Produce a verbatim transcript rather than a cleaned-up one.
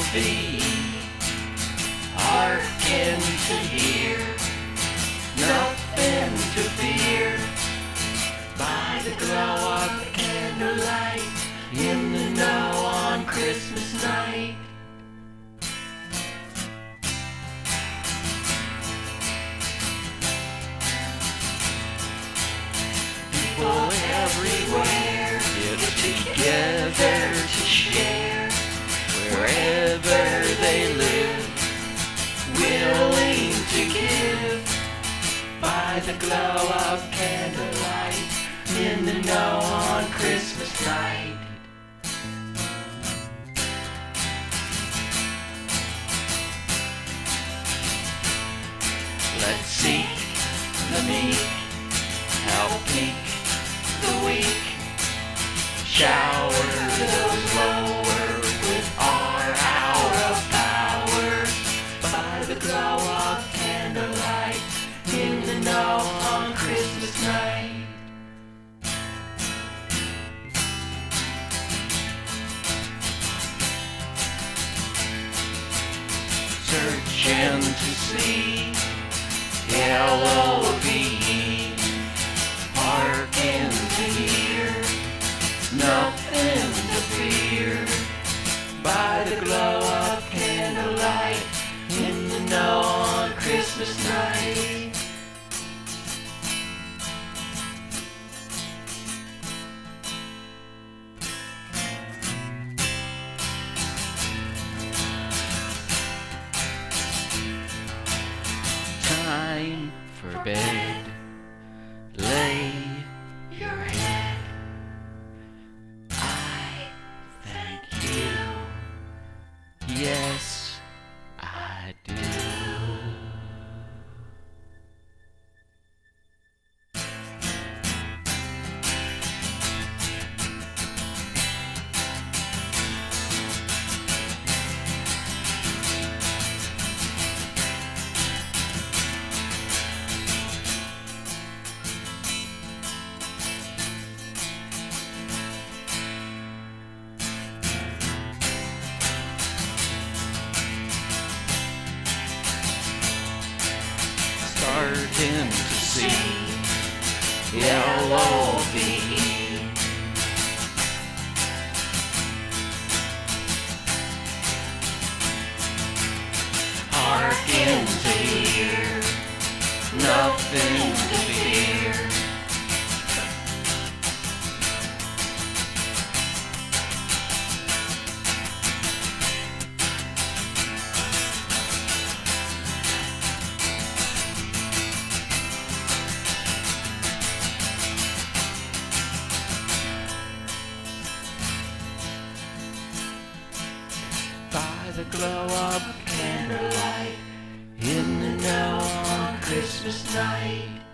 thee. Hearken to hear, nothing to fear. By the glow of candlelight, in the know on Christmas night. People everywhere get together to share, wherever they live, willing to give. By the glow of candlelight, in the know on Christmas night. Let's seek the meek, help peak the weak, shower those lower with our hour of power. By the glow of candlelight, in the know on Christmas night. Searching to see L O V E, hearken to hear, nothing to fear. By the glow of candlelight, in the know on Christmas night. Time for bed, lay your head. I thank you, yes I do. Starting to see L O V E, hearken to hear, nothing to fear. By the glow of candlelight, in the know on Christmas night.